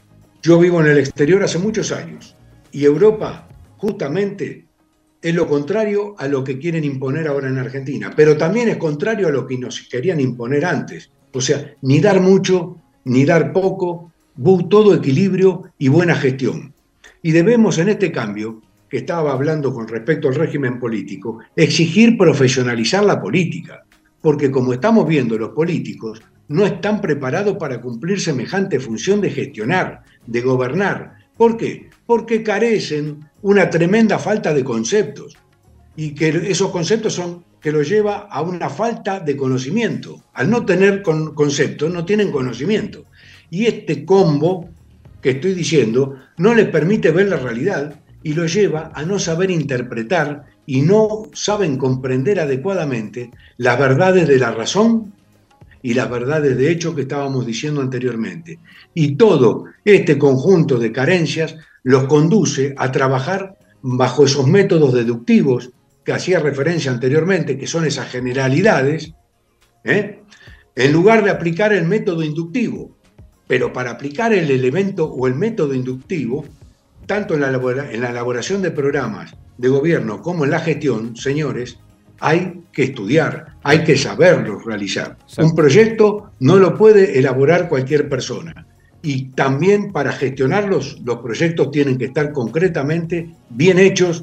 Speaker 4: yo vivo en el exterior hace muchos años y Europa justamente es lo contrario a lo que quieren imponer ahora en Argentina, pero también es contrario a lo que nos querían imponer antes. O sea, ni dar mucho, ni dar poco, todo equilibrio y buena gestión. Y debemos en este cambio, que estaba hablando con respecto al régimen político, exigir profesionalizar la política, porque como estamos viendo, los políticos no están preparados para cumplir semejante función de gestionar, de gobernar. ¿Por qué? Porque carecen una tremenda falta de conceptos, y que esos conceptos son que los lleva a una falta de conocimiento. Al no tener con conceptos, no tienen conocimiento. Y este combo que estoy diciendo no les permite ver la realidad y los lleva a no saber interpretar y no saben comprender adecuadamente las verdades de la razón y las verdades de hecho que estábamos diciendo anteriormente. Y todo este conjunto de carencias los conduce a trabajar bajo esos métodos deductivos que hacía referencia anteriormente, que son esas generalidades, ¿eh? en lugar de aplicar el método inductivo. Pero para aplicar el elemento o el método inductivo, tanto en la, elabora, en la elaboración de programas de gobierno como en la gestión, señores, hay que estudiar, hay que saberlos realizar. Sí. Un proyecto no lo puede elaborar cualquier persona. Y también para gestionarlos, los proyectos tienen que estar concretamente bien hechos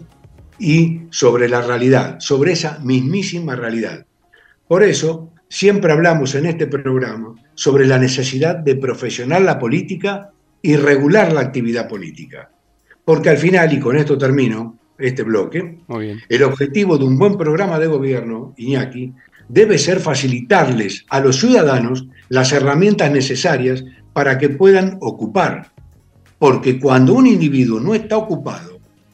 Speaker 4: y sobre la realidad, sobre esa mismísima realidad. Por eso, siempre hablamos en este programa sobre la necesidad de profesionalizar la política y regular la actividad política. Porque al final, y con esto termino este bloque, muy bien, el objetivo de un buen programa de gobierno, Iñaki, debe ser facilitarles a los ciudadanos las herramientas necesarias para que puedan ocupar. Porque cuando un individuo no está ocupado,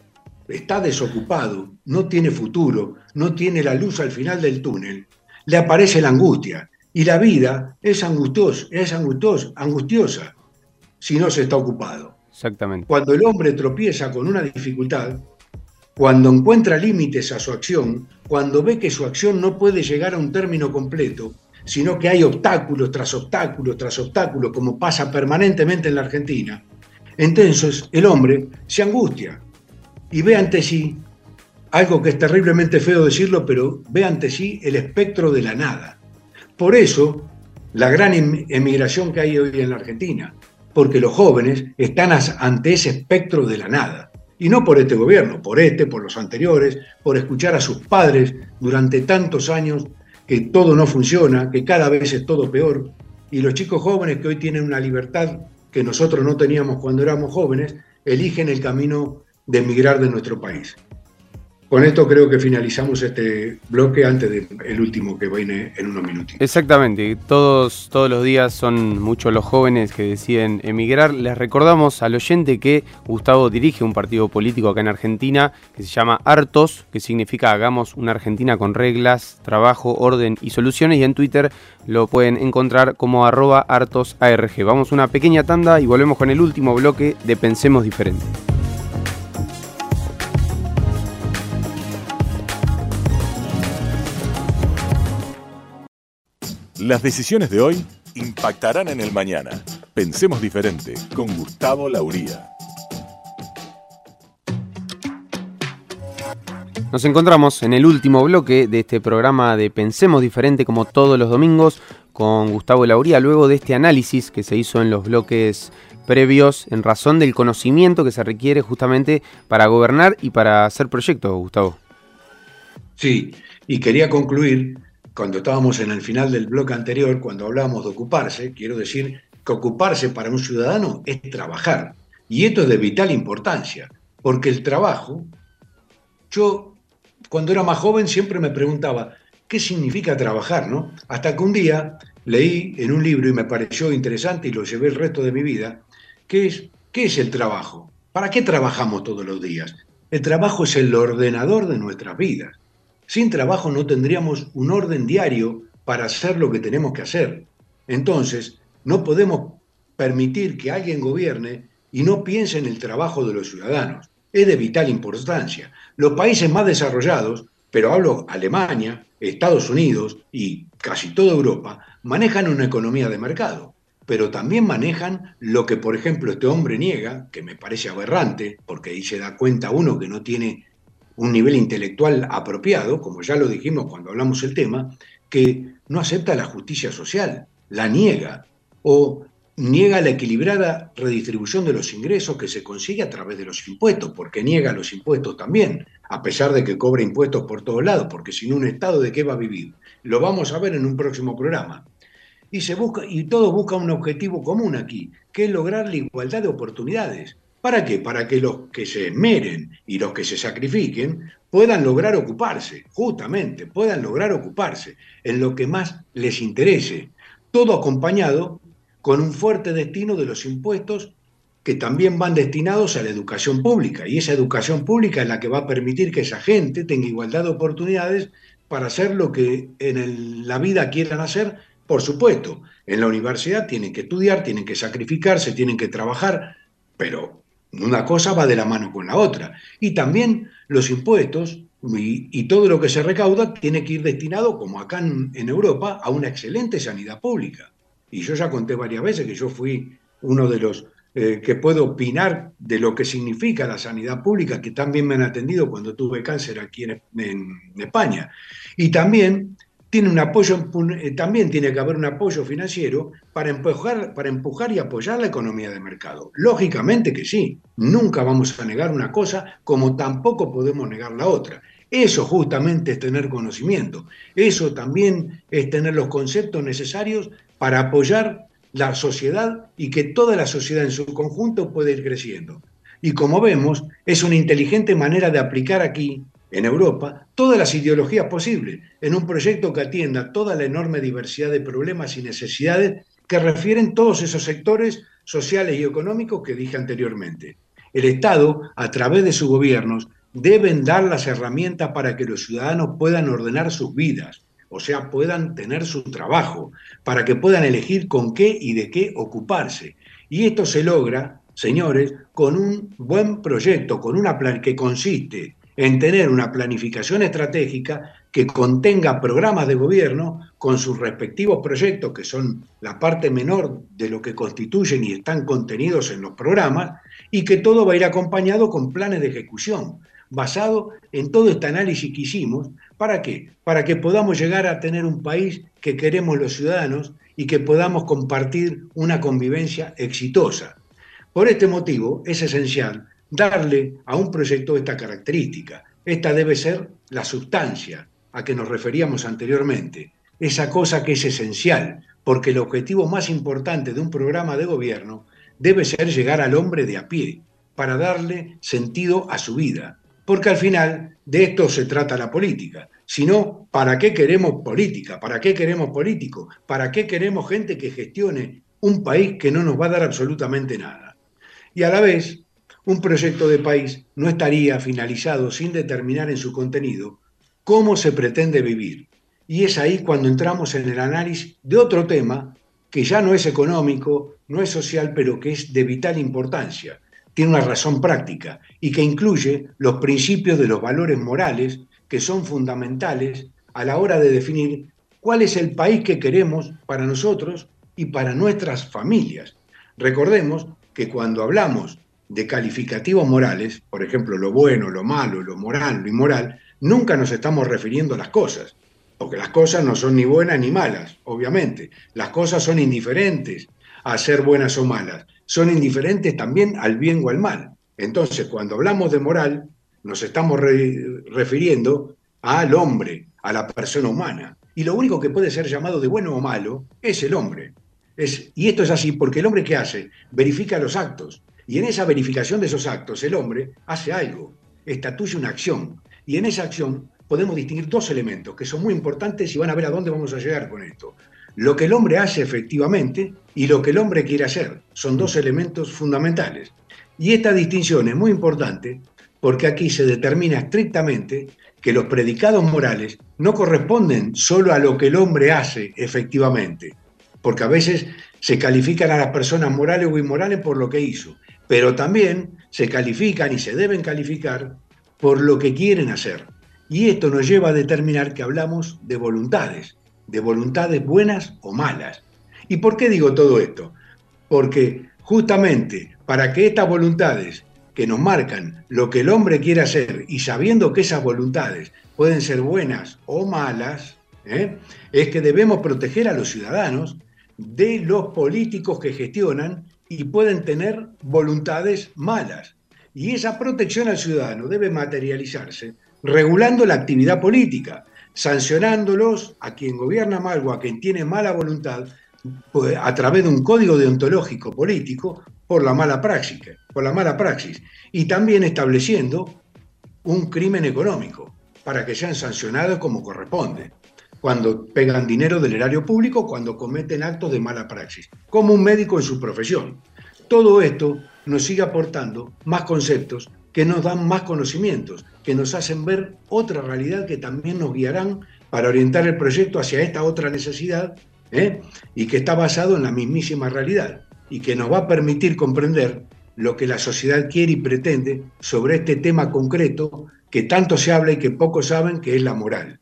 Speaker 4: está desocupado, no tiene futuro, no tiene la luz al final del túnel, le aparece la angustia. Y la vida es angustiosa, es angustiosa, angustiosa si no se está ocupado.
Speaker 3: Exactamente.
Speaker 4: Cuando el hombre tropieza con una dificultad, cuando encuentra límites a su acción, cuando ve que su acción no puede llegar a un término completo, sino que hay obstáculos tras obstáculos tras obstáculos, como pasa permanentemente en la Argentina, entonces el hombre se angustia y ve ante sí algo que es terriblemente feo decirlo, pero ve ante sí el espectro de la nada. Por eso, la gran emigración que hay hoy en la Argentina, porque los jóvenes están ante ese espectro de la nada. Y no por este gobierno, por este, por los anteriores, por escuchar a sus padres durante tantos años que todo no funciona, que cada vez es todo peor. Y los chicos jóvenes que hoy tienen una libertad que nosotros no teníamos cuando éramos jóvenes, eligen el camino de emigrar de nuestro país. Con esto creo que finalizamos este bloque antes del último que viene en unos minutitos.
Speaker 3: Exactamente, todos, todos los días son muchos los jóvenes que deciden emigrar. Les recordamos al oyente que Gustavo dirige un partido político acá en Argentina que se llama Hartos, que significa Hagamos una Argentina con reglas, trabajo, orden y soluciones, y en Twitter lo pueden encontrar como arroba hartosarg. Vamos a una pequeña tanda y volvemos con el último bloque de Pensemos Diferente.
Speaker 1: Las decisiones de hoy impactarán en el mañana. Pensemos diferente con Gustavo Lauría.
Speaker 3: Nos encontramos en el último bloque de este programa de Pensemos Diferente, como todos los domingos, con Gustavo Lauría, luego de este análisis que se hizo en los bloques previos en razón del conocimiento que se requiere justamente para gobernar y para hacer proyectos, Gustavo.
Speaker 4: Sí, y quería concluir. Cuando estábamos en el final del bloque anterior, cuando hablábamos de ocuparse, quiero decir que ocuparse para un ciudadano es trabajar. Y esto es de vital importancia, porque el trabajo, yo cuando era más joven siempre me preguntaba, ¿qué significa trabajar, no? Hasta que un día leí en un libro y me pareció interesante y lo llevé el resto de mi vida, que es, ¿qué es el trabajo? ¿Para qué trabajamos todos los días? El trabajo es el ordenador de nuestras vidas. Sin trabajo no tendríamos un orden diario para hacer lo que tenemos que hacer. Entonces, no podemos permitir que alguien gobierne y no piense en el trabajo de los ciudadanos. Es de vital importancia. Los países más desarrollados, pero hablo Alemania, Estados Unidos y casi toda Europa, manejan una economía de mercado, pero también manejan lo que, por ejemplo, este hombre niega, que me parece aberrante, porque ahí se da cuenta uno que no tiene un nivel intelectual apropiado, como ya lo dijimos cuando hablamos del tema, que no acepta la justicia social, la niega, o niega la equilibrada redistribución de los ingresos que se consigue a través de los impuestos, porque niega los impuestos también, a pesar de que cobra impuestos por todos lados, porque sin un Estado, ¿de qué va a vivir? Lo vamos a ver en un próximo programa. Y, se busca, y todos buscan un objetivo común aquí, que es lograr la igualdad de oportunidades. ¿Para qué? Para que los que se esmeren y los que se sacrifiquen puedan lograr ocuparse, justamente, puedan lograr ocuparse en lo que más les interese. Todo acompañado con un fuerte destino de los impuestos que también van destinados a la educación pública. Y esa educación pública es la que va a permitir que esa gente tenga igualdad de oportunidades para hacer lo que en el, la vida quieran hacer. Por supuesto, en la universidad tienen que estudiar, tienen que sacrificarse, tienen que trabajar, pero una cosa va de la mano con la otra. Y también los impuestos y, y todo lo que se recauda tiene que ir destinado, como acá en, en Europa, a una excelente sanidad pública. Y yo ya conté varias veces que yo fui uno de los eh, que puedo opinar de lo que significa la sanidad pública, que también me han atendido cuando tuve cáncer aquí en, en, en España. Y también tiene un apoyo, también tiene que haber un apoyo financiero para empujar, para empujar y apoyar la economía de mercado. Lógicamente que sí, nunca vamos a negar una cosa como tampoco podemos negar la otra. Eso justamente es tener conocimiento, eso también es tener los conceptos necesarios para apoyar la sociedad y que toda la sociedad en su conjunto pueda ir creciendo. Y como vemos, es una inteligente manera de aplicar aquí, en Europa, todas las ideologías posibles, en un proyecto que atienda toda la enorme diversidad de problemas y necesidades que refieren todos esos sectores sociales y económicos que dije anteriormente. El Estado, a través de sus gobiernos, deben dar las herramientas para que los ciudadanos puedan ordenar sus vidas, o sea, puedan tener su trabajo, para que puedan elegir con qué y de qué ocuparse. Y esto se logra, señores, con un buen proyecto, con una plan que consiste en tener una planificación estratégica que contenga programas de gobierno con sus respectivos proyectos, que son la parte menor de lo que constituyen y están contenidos en los programas, y que todo va a ir acompañado con planes de ejecución, basado en todo este análisis que hicimos. ¿Para qué? Para que podamos llegar a tener un país que queremos los ciudadanos y que podamos compartir una convivencia exitosa. Por este motivo es esencial darle a un proyecto esta característica. Esta debe ser la sustancia a que nos referíamos anteriormente, esa cosa que es esencial, porque el objetivo más importante de un programa de gobierno debe ser llegar al hombre de a pie, para darle sentido a su vida. Porque al final de esto se trata la política. Si no, ¿para qué queremos política? ¿Para qué queremos políticos? ¿Para qué queremos gente que gestione un país que no nos va a dar absolutamente nada? Y a la vez, un proyecto de país no estaría finalizado sin determinar en su contenido cómo se pretende vivir. Y es ahí cuando entramos en el análisis de otro tema que ya no es económico, no es social, pero que es de vital importancia. Tiene una razón práctica y que incluye los principios de los valores morales que son fundamentales a la hora de definir cuál es el país que queremos para nosotros y para nuestras familias. Recordemos que cuando hablamos de calificativos morales, por ejemplo, lo bueno, lo malo, lo moral, lo inmoral, nunca nos estamos refiriendo a las cosas, porque las cosas no son ni buenas ni malas, obviamente. Las cosas son indiferentes a ser buenas o malas, son indiferentes también al bien o al mal. Entonces, cuando hablamos de moral, nos estamos re- refiriendo al hombre, a la persona humana. Y lo único que puede ser llamado de bueno o malo es el hombre. Es, y esto es así porque el hombre, ¿qué hace? Verifica los actos. Y en esa verificación de esos actos, el hombre hace algo, estatuye una acción. Y en esa acción podemos distinguir dos elementos que son muy importantes y van a ver a dónde vamos a llegar con esto. Lo que el hombre hace efectivamente y lo que el hombre quiere hacer. Son dos elementos fundamentales. Y esta distinción es muy importante porque aquí se determina estrictamente que los predicados morales no corresponden solo a lo que el hombre hace efectivamente, porque a veces se califican a las personas morales o inmorales por lo que hizo, pero también se califican y se deben calificar por lo que quieren hacer. Y esto nos lleva a determinar que hablamos de voluntades, de voluntades buenas o malas. ¿Y por qué digo todo esto? Porque justamente para que estas voluntades que nos marcan lo que el hombre quiere hacer y sabiendo que esas voluntades pueden ser buenas o malas, ¿eh? es que debemos proteger a los ciudadanos de los políticos que gestionan y pueden tener voluntades malas. Y esa protección al ciudadano debe materializarse regulando la actividad política, sancionándolos a quien gobierna mal o a quien tiene mala voluntad pues, a través de un código deontológico político por la mala praxis, por la mala praxis, y también estableciendo un crimen económico para que sean sancionados como corresponde, cuando pegan dinero del erario público, cuando cometen actos de mala praxis, como un médico en su profesión. Todo esto nos sigue aportando más conceptos que nos dan más conocimientos, que nos hacen ver otra realidad que también nos guiarán para orientar el proyecto hacia esta otra necesidad, ¿eh? y que está basado en la mismísima realidad, y que nos va a permitir comprender lo que la sociedad quiere y pretende sobre este tema concreto que tanto se habla y que pocos saben, que es la moral.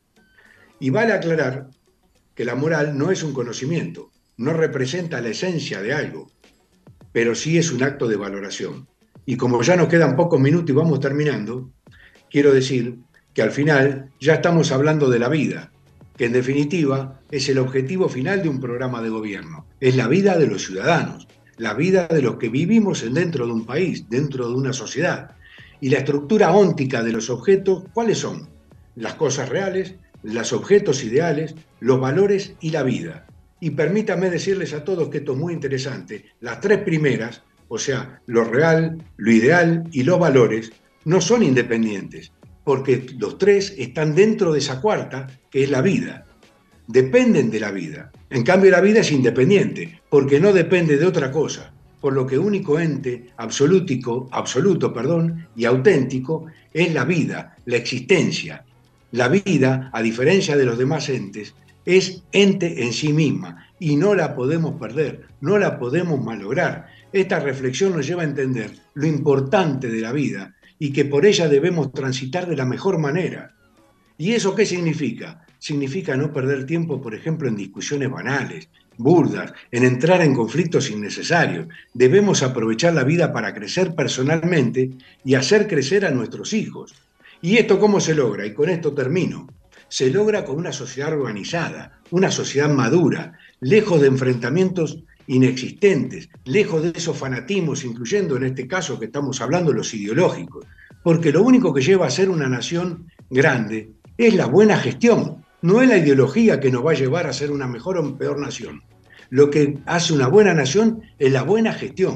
Speaker 4: Y vale aclarar que la moral no es un conocimiento, no representa la esencia de algo, pero sí es un acto de valoración. Y como ya nos quedan pocos minutos y vamos terminando, quiero decir que al final ya estamos hablando de la vida, que en definitiva es el objetivo final de un programa de gobierno, es la vida de los ciudadanos, la vida de los que vivimos dentro de un país, dentro de una sociedad. Y la estructura óntica de los objetos, ¿cuáles son? Las cosas reales, los objetos ideales, los valores y la vida. Y permítanme decirles a todos que esto es muy interesante, las tres primeras, o sea, lo real, lo ideal y los valores, no son independientes, porque los tres están dentro de esa cuarta, que es la vida. Dependen de la vida. En cambio, la vida es independiente, porque no depende de otra cosa, por lo que único ente absolútico, absoluto perdón, y auténtico es la vida, la existencia. La vida, a diferencia de los demás entes, es ente en sí misma y no la podemos perder, no la podemos malograr. Esta reflexión nos lleva a entender lo importante de la vida y que por ella debemos transitar de la mejor manera. ¿Y eso qué significa? Significa no perder tiempo, por ejemplo, en discusiones banales, burdas, en entrar en conflictos innecesarios. Debemos aprovechar la vida para crecer personalmente y hacer crecer a nuestros hijos. ¿Y esto cómo se logra? Y con esto termino. Se logra con una sociedad organizada, una sociedad madura, lejos de enfrentamientos inexistentes, lejos de esos fanatismos, incluyendo en este caso que estamos hablando los ideológicos, porque lo único que lleva a ser una nación grande es la buena gestión, no es la ideología que nos va a llevar a ser una mejor o peor nación. Lo que hace una buena nación es la buena gestión,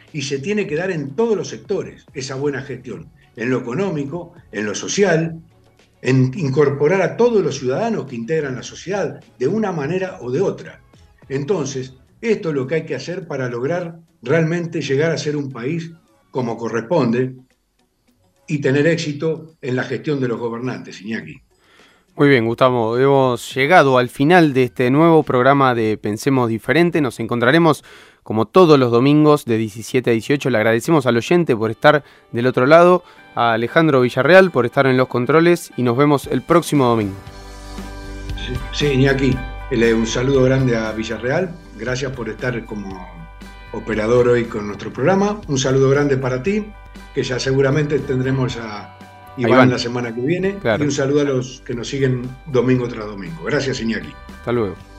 Speaker 4: y se tiene que dar en todos los sectores esa buena gestión, en lo económico, en lo social, en incorporar a todos los ciudadanos que integran la sociedad de una manera o de otra. Entonces, esto es lo que hay que hacer para lograr realmente llegar a ser un país como corresponde y tener éxito en la gestión de los gobernantes, Iñaki.
Speaker 3: Muy bien, Gustavo, hemos llegado al final de este nuevo programa de Pensemos Diferente. Nos encontraremos como todos los domingos de diecisiete a dieciocho. Le agradecemos al oyente por estar del otro lado, a Alejandro Villarreal por estar en los controles y nos vemos el próximo domingo.
Speaker 4: Sí, sí, Iñaki, un saludo grande a Villarreal. Gracias por estar como operador hoy con nuestro programa. Un saludo grande para ti, que ya seguramente tendremos a Iván, Iván. la semana que viene. Claro. Y un saludo a los que nos siguen domingo tras domingo. Gracias, Iñaki.
Speaker 3: Hasta luego.